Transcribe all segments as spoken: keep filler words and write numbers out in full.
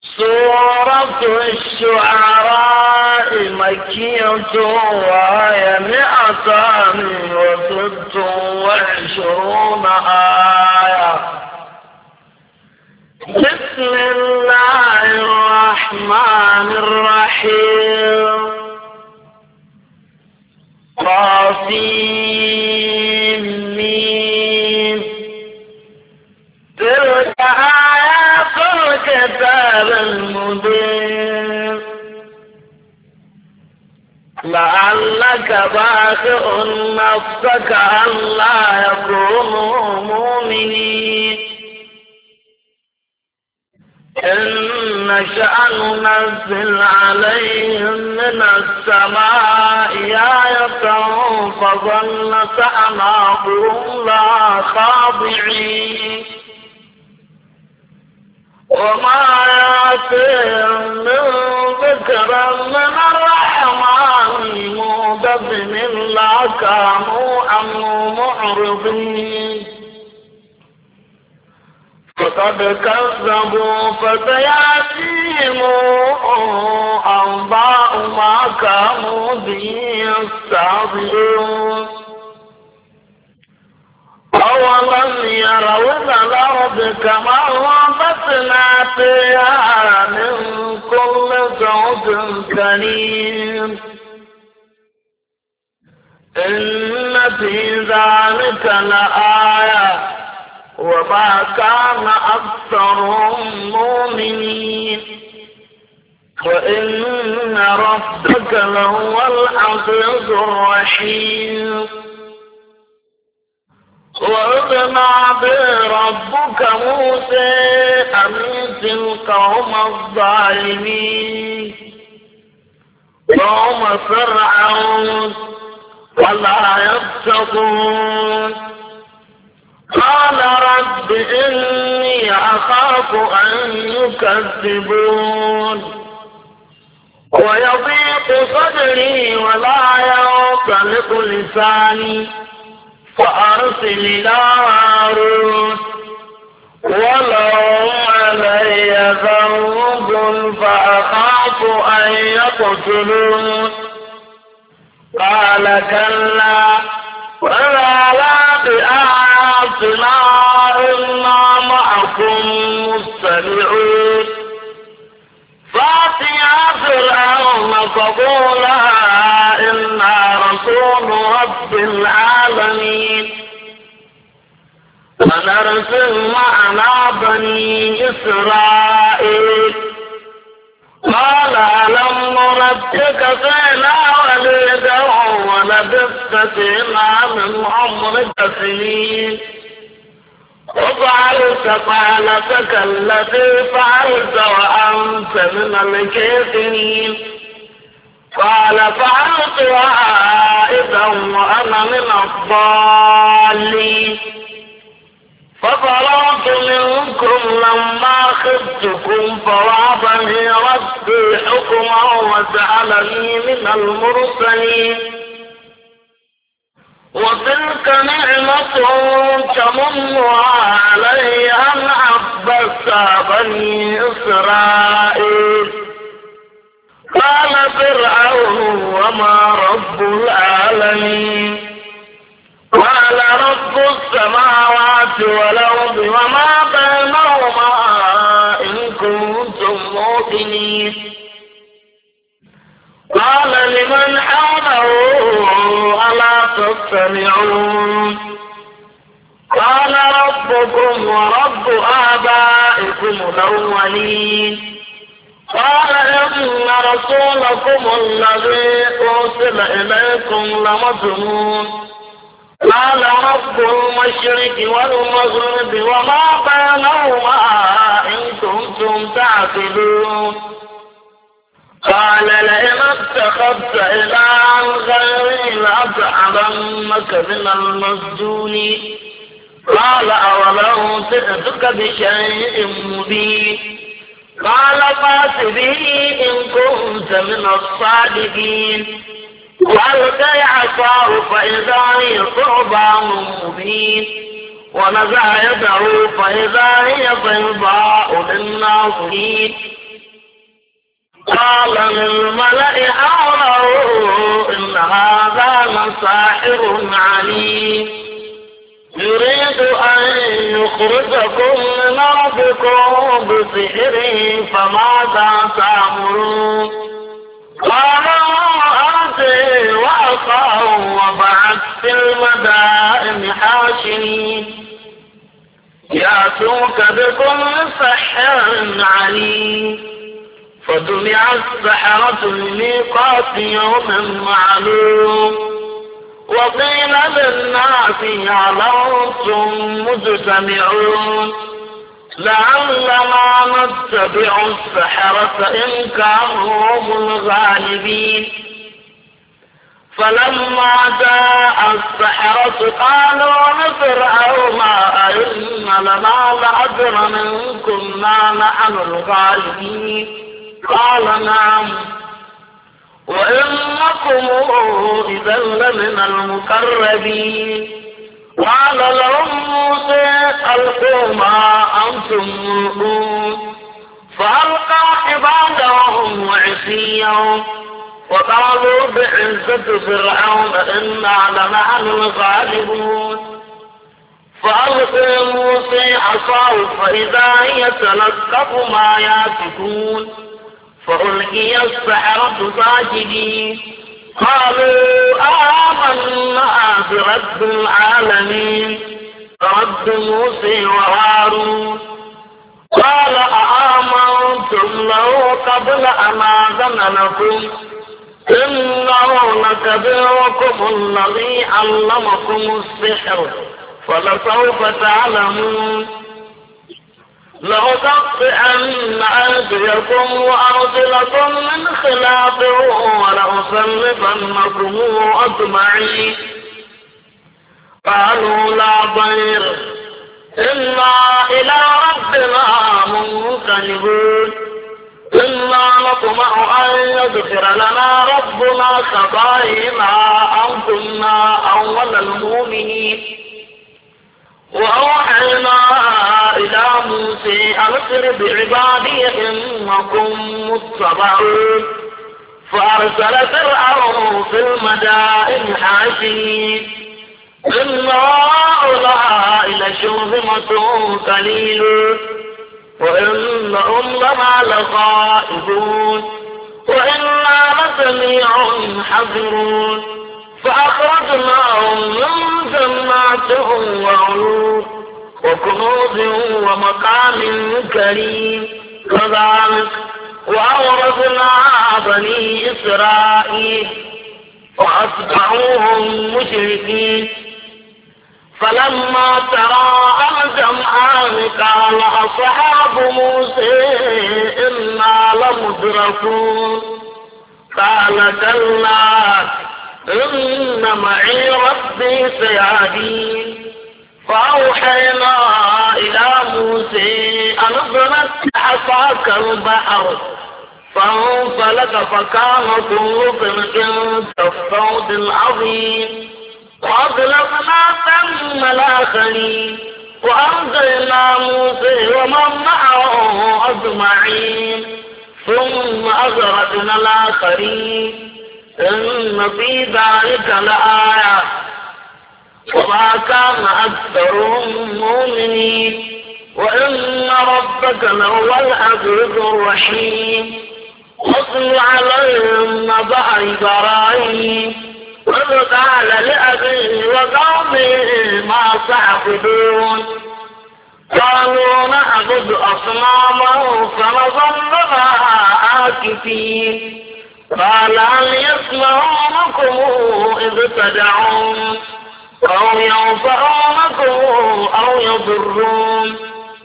سورة الشعراء مكية وهي مئتان وست وعشرون آية. بسم الله الرحمن الرحيم. طاسين تلك آيات الكتاب المبين. لعلك باخع نفسك ألا يكونوا مؤمنين إن نشأ ننزل عليهم من السماء آية فظلت أعناقهم لها خاضعين وما يأتيهم من ذكر من الرحمن مودث إلا كانوا عنه معرضين. فقد كذبوا فسيأتيهم أنباء ما كانوا به يستهزئون. أولم يروا إلى الأرض كما أنبتنا فيها من كل زوج كريم إن في ذلك لآية وما كان أكثرهم مؤمنين وإن ربك لهو العزيز الرحيم. وإذ نادى ربك موسى أن ائت القوم الظالمين قوم فرعون ولا يتقون. قال رب إني أخاف أن يكذبون ويضيق صدري ولا ينطلق لساني فأرسل إلى هارون ولهم علي ذنب فأخاف أن يقتلون. قال كلا ولا لا بآياتنا إنا معكم مستمعون. فأتيا فرعون فقولا إنا رسول رب العالمين ونرسل معنا بني إسرائيل. قال ألم نربك فينا وليدا ولبثت فينا من عمرك سنين وفعلت فعلتك التي فعلت وأنت من الكافرين. قال فعلتها إذا وأنا من الضالين. ففررت منكم لما خفتكم فوهبني ربي حكما وجعلني من المرسلين. وتلك نعمة تمنها علي أن عبدت بني إسرائيل. قال فرعون وما رب العالمين. قال رب السماوات والأرض وما بينهما إن كنتم موقنين. قال لمن حوله ألا تستمعون. قال ربكم ورب آبائكم الأولين. قال إن رسولكم الذي أرسل إليكم لمجنون. قال رب المشرق والمغرب وما بينهما إن كنتم تعقلون. قال لئن اتخذت إلها غيري لأجعلنك من المسجونين. قال أولو جئتك بشيء مبين. قال فات به إن كنت من الصادقين. وألقي عصاه فإذا هي ثعبان مبين ونزع يده فإذا هي بيضاء للناظرين قال للملأ حوله إن هذا لساحر عليم يريد أن يخرجكم من أرضكم بسحره فماذا تأمرون قالوا أرجه وأخاه وبعث في المدائن حاشرين يأتوك بكل سحر عليم فجمع السحرة لميقات يوم معلوم وقيل للناس هل أنتم مجتمعون لعلنا نتبع السحرة إن كانوا هم الغالبين فلما جاء السحرة قالوا لفرعون أئن لنا لأجرا إن كنا نحن الغالبين قال نعم وإنكم إذا لمن المقربين قال لهم موسى ألقوا ما أنتم ملقون فألقوا حبالهم وعصيهم وقالوا بعزة فرعون إنا لنحن الغالبون فألقي موسى عصاه فإذا هي تلقف ما يأفكون فألقي السحرة ساجدين قالوا آمنا برب العالمين رب موسى وهارون قال آمنتم له قبل أن آذن لكم إنه لكبيركم الذي علمكم السحر فلسوف تعلمون لأقطعن أيديكم وأرجلكم من خلاف ولأصلبنكم أجمعين قالوا لا ضير إنا إلى ربنا منقلبون إنا نطمع أن يغفر لنا ربنا خطايانا أن كنا أول المؤمنين وأوحينا إلى موسى أن اسر بعبادي إنكم متبعون فأرسل فرعون في المدائن حاشرين إن هؤلاء لشرذمة قليلون وإنهم لنا لغائبون وإنا لجميع حذرون فأخرجناهم من جنات وعيون وكنوز ومقام كريم كذلك وأورثنا بني إسرائيل وأتبعوهم مشركين فلما تراءى الجمعان قال أصحاب موسى إنا لمدركون قال كلا إن معي ربي سيهدين فأوحينا إلى موسى أن اضرب بعصاك البحر فانفلق فكان كل فرق كالصوت العظيم وأغلقنا ثم الآخرين وأنجينا موسى ومن معه أجمعين ثم أغرقنا الآخرين إن في ذلك لآية وما كان أكثرهم مؤمنين وإن ربك لهو العزيز الرحيم واتل عليهم نبأ إبراهيم إذ قال لأبيه وقومه ما تعبدون قالوا نعبد أصناما فنظل لها عاكفين قال هل يسمعونكم إذ تدعون أو ينفعونكم أو يضرون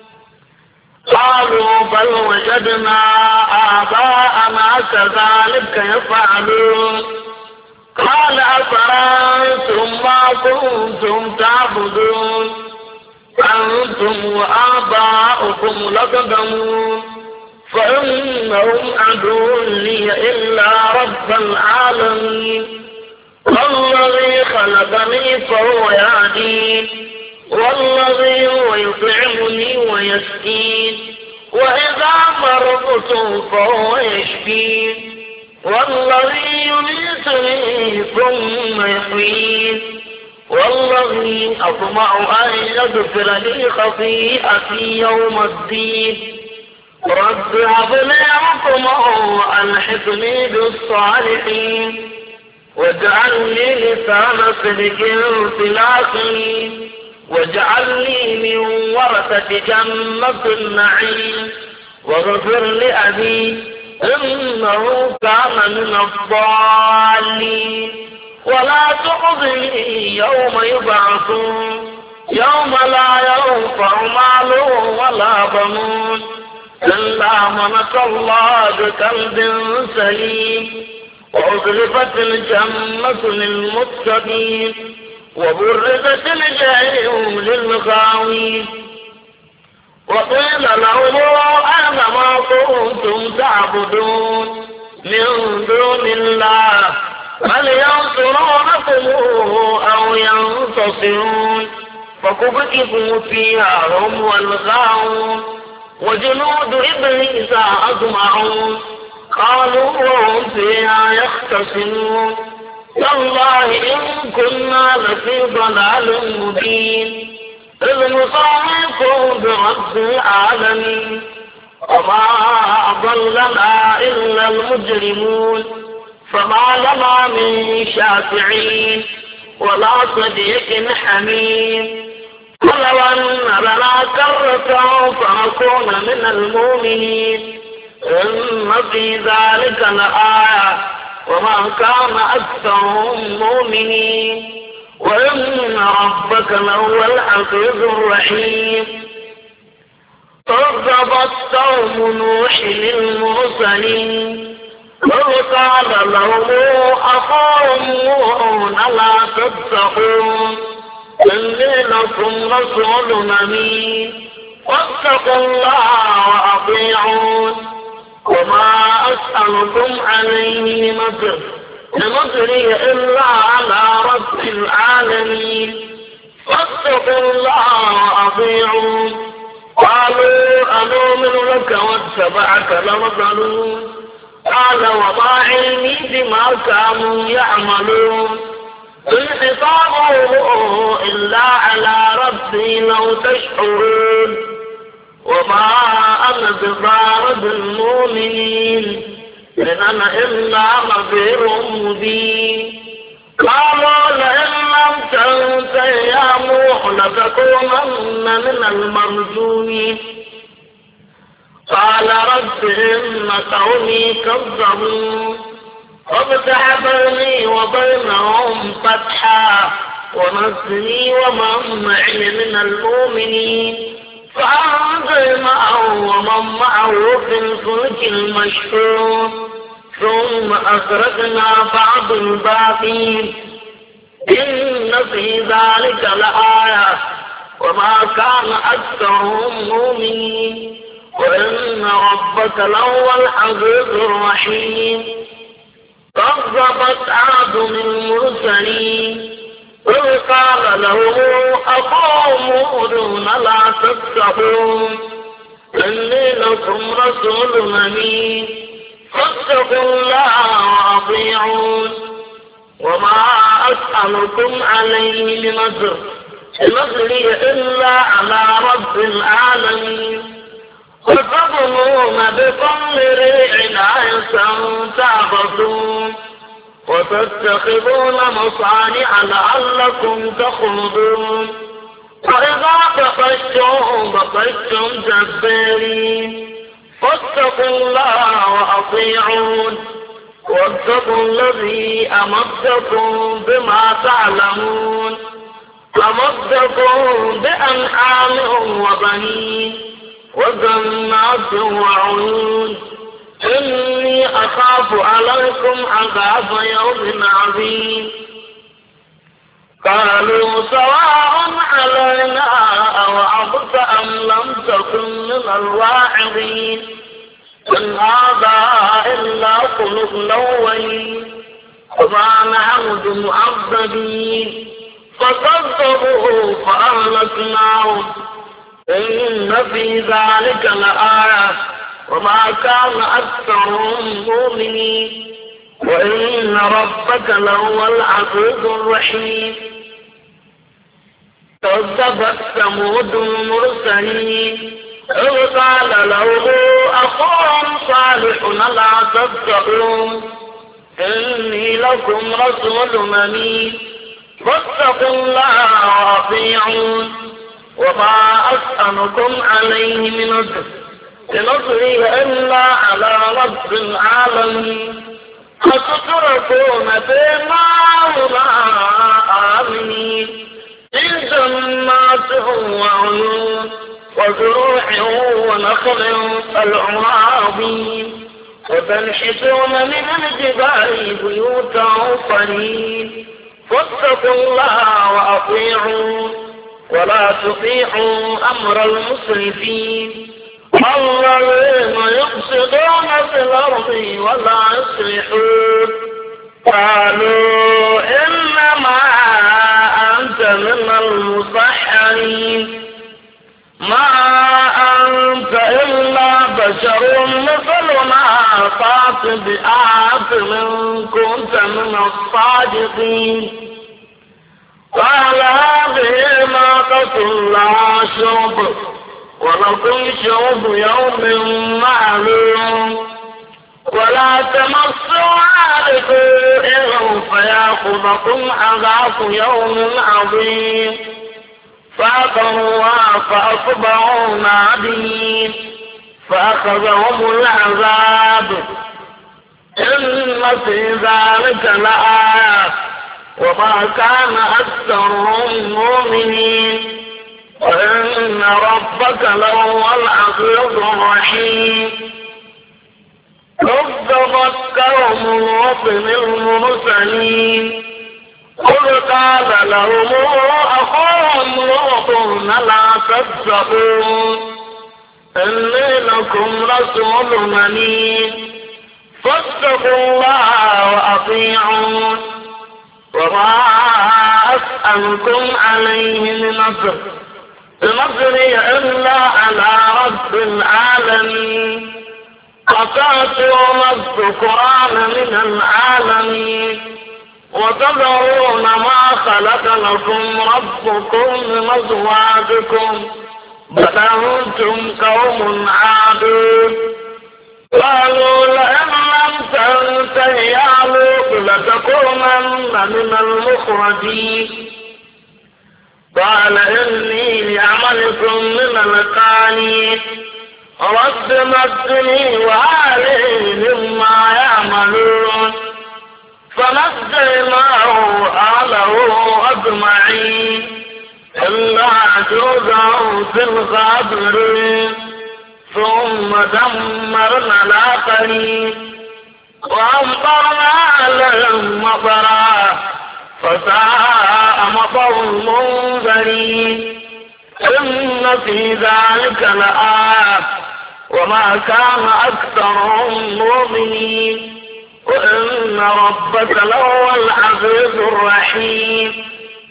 قالوا بل وجدنا آباءنا كذلك يفعلون قال أفرأيتم ما كنتم تعبدون أنتم وآباؤكم لقدمون فإنهم عدو لي إلا رب العالمين والذي خلقني فهو يهدين والذي هو يطعمني ويسقين وإذا مرضت فهو يشفين والذي يميتني ثم يحيين والذي أطمع أن يغفر لي خطيئتي يوم الدين رب هب لي حكما وألحقني بالصالحين واجعل لي لسان صدق في الآخرين واجعلني من ورثة جنة النعيم واغفر لأبي إنه كان من الضالين ولا تخزني يوم يبعثون يوم لا ينفع مال ولا بنون إلا من أتى الله بقلب سليم وأزلفت الجنة للمتقين وبرزت الجحيم للغاوين وقيل لهم أين ما كنتم تعبدون من دون الله هل ينصرونكم أو ينتصرون فكبكبوا فيها هم والغاوون وجنود إبليس أجمعون قالوا وهم فيها يختصمون تالله إن كنا لفي ضلال مبين إذ نصرفكم برب العالمين وما أضلنا إلا المجرمون فما لنا من شافعين ولا صديق حميم ولو أن لنا كرة فنكون من المؤمنين إن في ذلك لآية وما كان أكثرهم مؤمنين وإن ربك لهو العزيز الرحيم كذبت قوم نوح للمرسلين إذ قال لهم أخاهم نوح ألا تتقون إني لكم رسول أمين واتقوا الله وأطيعون وما أسألكم عليه مصر لمصري إلا على رب العالمين واتقوا الله وأطيعون قالوا أنؤمن لك واتبعك الأرذلون قال وما علمي بما كانوا يعملون إن حسابه إلا على ربي لو تشعرون وما أنا بطارد المؤمنين إن أنا إلا نذير مبين قالوا لئن لم تنته يا نوح لتكونن من المرجومين قال رب إن قومي كذبون فافتح بيني وبينهم فتحا ونصري ومن معي من المؤمنين فأنزل معه ومن معه في الفلك المشحون ثم أخرجنا بعض الباقين إن في ذلك لآية وما كان أكثرهم مؤمنين وإن ربك لهو العزيز الرحيم كذبت عاد المرسلين إذ قال لهم أخاهم هود لا تتقون إني لكم رسول أمين فاتقوا الله وأطيعون وما أسألكم عليه من أجر إن أجري إلا على رب العالمين وتظنون بكل ريع آية تعبدون وتتخذون مصانع لعلكم تخلدون وإذا بطشتم بطشتم جبارين فاتقوا الله وأطيعون واتقوا الذي أمدكم بما تعلمون أمدكم بأنعام وبنين وجنات وعيون إني أخاف عليكم عذاب يوم عظيم قالوا سواء علينا أوعظت أم لم تكن من الواعظين إن هذا إلا خلق الأولين وما نحن بمعذبين فكذبوه فأهلكناهم إن في ذلك لآية وما كان أكثرهم مؤمنين وإن ربك لهو العزيز الرحيم. كذبت ثمود المرسلين إذ قال له أخوهم صالح لا تتقون إني لكم رسول أمين فاتقوا الله وأطيعون وما أسألكم عليه من أجر إن أجري إلا على رب العالمين أتتركون فيما هنا آمنين في جنات وعيون وزروع ونخل العظيم وتنحتون من الجبال بيوتا قليل فاتقوا الله وأطيعون ولا تطيعوا أمر المسرفين الذين يفسدون في الأرض ولا يصلحون قالوا إنما أنت من المسحرين ما أنت إلا بشر مثلنا فات بآية إن كنت من الصادقين قال هذه ناقة لها شرب ولكم شرب يوم معلوم ولا تمسوا عارفوا فيأخذكم عذاب يوم عظيم فعقروها فأصبحوا نادمين فأخذهم العذاب إن في ذلك لآية وما كان أكثرهم مؤمنين وإن ربك لهو العزيز الرحيم. كذبت قوم لوط المرسلين إذ قال لهم أخوهم لوط لا تتقون إني لكم رسول أمين فاتقوا الله وأطيعون وما أسألكم عليه من أجر إن أجري إلا على رب العالمين أتأتون الذكران من العالمين وتذرون ما خلق لكم ربكم من أزواجكم بل أنتم قوم عادون قالوا لئن لم تنته يا لوط لتكونن من المخرجين قال إني لعملكم من القانين رب نجني وأهلي مما يعملون فنجيناه وأهله أجمعين إلا عجوزا في الغابرين ثم دمرنا الآخرين وأمطرنا عليهم مطرا فساء مطر المنذرين إن في ذلك لآية وما كان أكثرهم مؤمنين وإن ربك لهو العزيز الرحيم.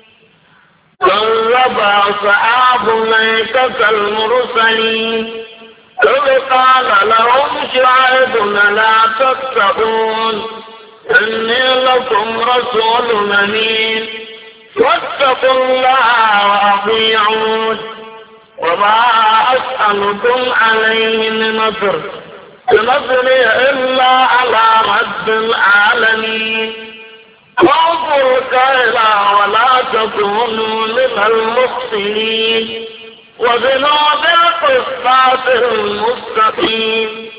كذب أصحاب الأيكة المرسلين إذ قال لهم شعيب لا تتقون إني لكم رسول أمين واتقوا الله وأطيعون وما أسألكم عليه من أجر إن أجري إلا على رب العالمين. وأوفوا الكيل ولا تكونوا من المخسرين وزنوا بالقسطاس المستقيم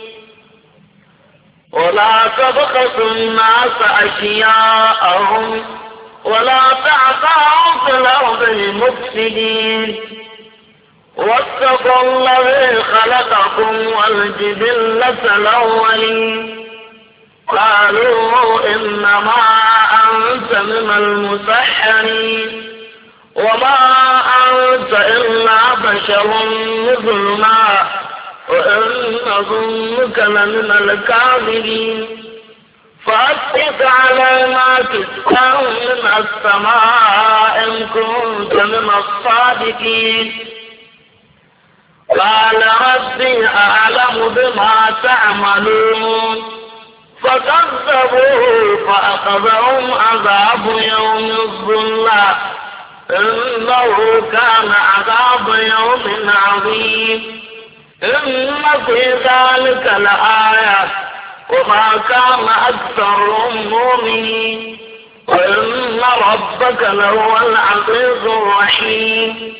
ولا تبخسوا الناس أشياءهم ولا تعثوا في الأرض مفسدين واتقوا الذي خلقكم والجبلة الأولين قالوا إنما أنت من المسحرين وما أنت إلا بشر مثلنا وإن ظنك لمن الكاذبين فأسقط علينا كسفا من السماء إن كنت من الصادقين قال ربي أعلم بما تعملون فكذبوه فأخذهم عذاب يوم الظلة إنه كان عذاب يوم عظيم إن في ذلك لآية وما كان أكثرهم مؤمنين وإن ربك لهو العزيز الرحيم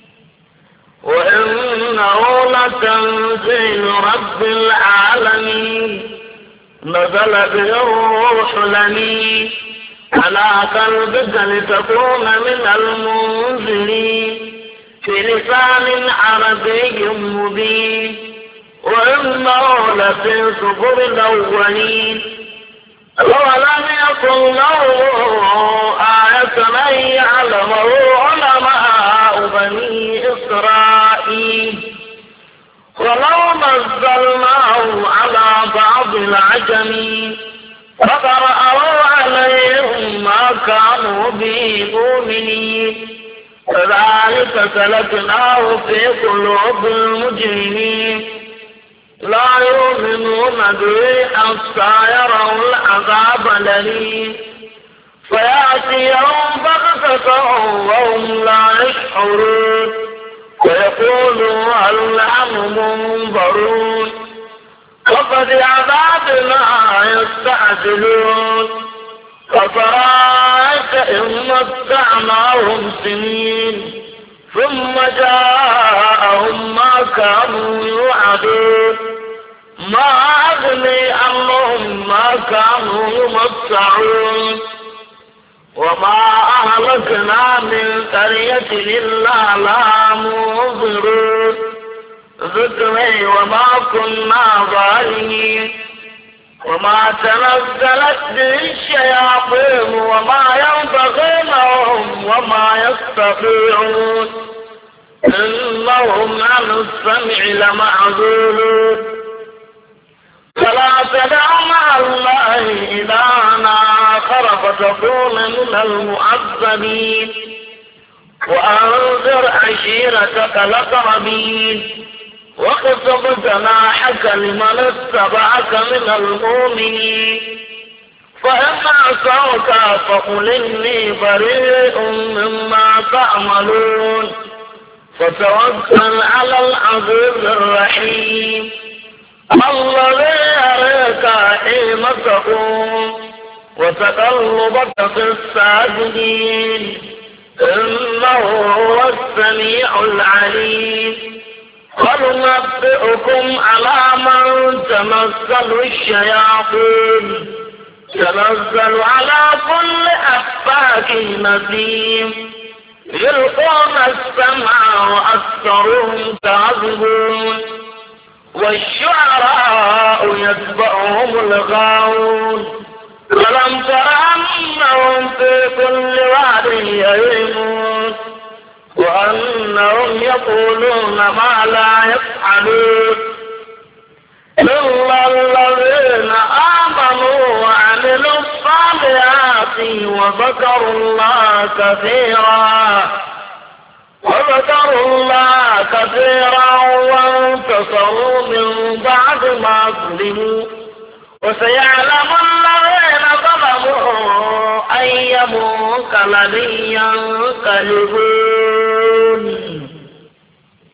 وإنه لتنزيل رب العالمين نزل به الروح الأمين على قلبك لتكون من المنذرين في لسان عربي مبين وإنه لفي صبر الأولين ولم يكن له آية أن يعلمه علماء بني إسرائيل ولو نزلناه على بعض العجمين فقرأوا عليهم ما كانوا به مؤمنين كذلك سلكناه في قلوب المجرمين لا يؤمنون به حتى يروا العذاب الأليم فيأتيهم بغتة وهم لا يشعرون ويقولوا هل نحن منظرون وقد عذابنا يستعجلون ففرأيت إن متعناهم سنين ثم جاءهم ما كانوا يوعدون ما أغني عنهم ما كانوا يمتعون وما أهلكنا من قرية إلا لها منذرون ذكري وما كنا ظالمين وما تنزلت به الشياطين وما ينبغي لهم وما يستطيعون إنهم عن السمع لمعزولون فلا تدع مع الله إلها آخر فتكون من المعذبين وأنذر عشيرتك الأقربين واخفض جناحك لمن اتبعك من المؤمنين فإن عصوك فقل إني بريء مما تعملون فتوكل على العزيز الرحيم الذي يريك حين تقوم وتقلبك في الساجدين إنه هو السميع العليم قل نبئكم على من تنزل الشياطين تنزل على كل أفاك نسيم يلقون السمع وأكثرهم كاذبون والشعراء يتبعهم الغاوون ألم تر أنهم في كل واد يهيمون وأنهم يقولون ما لا يفعلون إلا الذين آمنوا وعملوا الصالحات وذكروا الله كثيرا وذكروا الله كثيرا وانتصروا من بعد ما ظلموا وسيعلم الذين ظلموا أي منقلب ينقلبون.